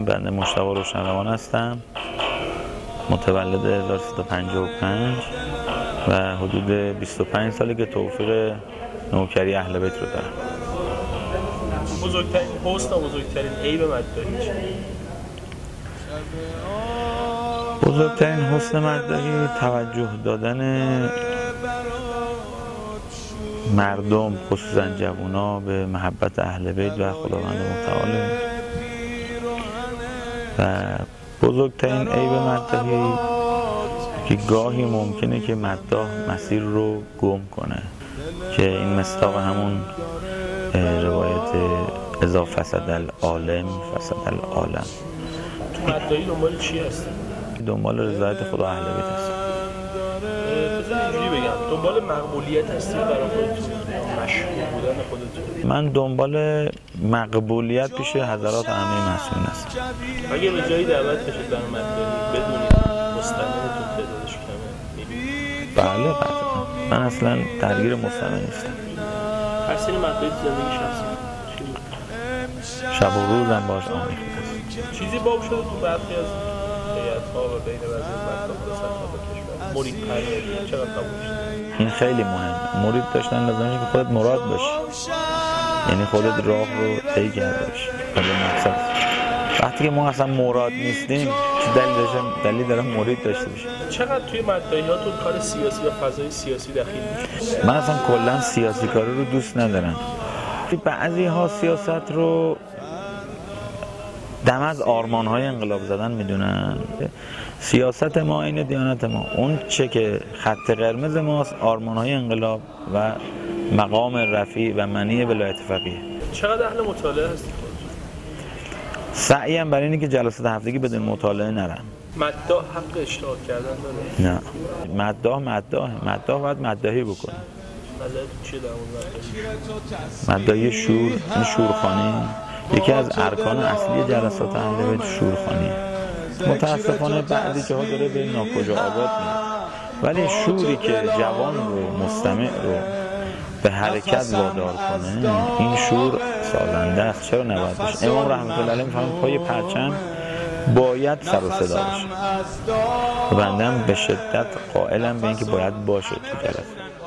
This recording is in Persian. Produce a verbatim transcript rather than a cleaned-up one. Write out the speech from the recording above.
بنده مشتاق روشنروان هستم، متولد هزار و سیصد و پنجاه و پنج و حدود بیست و پنج سالی که توفیق نوکری اهل بیت رو دارم. بزرگترین حسن و بزرگترین عیب مداحی چیه؟ بزرگترین حسن مداحی توجه دادن مردم خصوصا جوونا به محبت اهل بیت و خداوند متعال و بزرگترین عیب مداحی که گاهی ممکنه که مداح مسیر رو گم کنه که این مصداق همون روایت اذا فسد العالم فسد العالم. تو مداحی دنبال چی هستی؟ دنبال رضایت خدا اهل بیت هست. بذار اینجوری بگم، دنبال مقبولیت هستی برای خودتون، مشهور بودن خودتون؟ من دنبال مقبولیت پیش حضرات ائمه معصومین هستم. اگه به جایی دعوت بشید برای مداحی بدونید مستمعتون تعدادش کمه می‌بینید؟ بله قطعا. من اصلا درگیر مستمع نیستم. هر سری مداحی تو زندگی شخصی شب و روزم باش آمیخته است. چیزی باب شده تو برخی از هیئت‌ها و بین بعضی از مردم سرتاسر کشور مرید پروری چقدر قبول شده؟ این خیلی مهمه. مرید داشتن لازمه که خودت مراد باشی، یعنی خودت راه رو طی کرده باشی به مقصد. وقتی که ما اصلا مراد نیستیم چه دلیل داشتم دلیل دارم مرید داشته باشیم؟ چقدر توی مداحیاتون کار سیاسی و فضای سیاسی دخیل میشه؟ من اصلا کلا سیاسی کاری رو دوست ندارم. بعضی ها سیاست رو دم از آرمان های انقلاب زدن میدونن. سیاست ما اینه دیانت ما، اون چه که خط قرمز ماست آرمان های انقلاب و مقام رفیع و منی ولایت فقیه. چقدر اهل مطالعه هستی خودت؟ سعیم برای اینه که جلسات هفتگی بدون مطالعه نرم. مداح حق اشتغال کردن داره؟ نه، مداح مداح مداح باید مداحی بکنه. نظرت چیه در مورد مداحی؟ مداحی شور، این شورخوانی یکی از ارکان اصلی جلسات اهل بیت شورخوانیه. متاسفانه بعضی جاها داره به ناکجا آباد میره، ولی شوری که جوان رو مستمع رو به حرکت وادار کنه این شور سازنده است. چرا نباید باشه؟ امام رحمت الله علیه میفهمه پای پرچم باید سر و صدا باشه و بنده هم به شدت قائلم به اینکه باید باشه تو جلسه.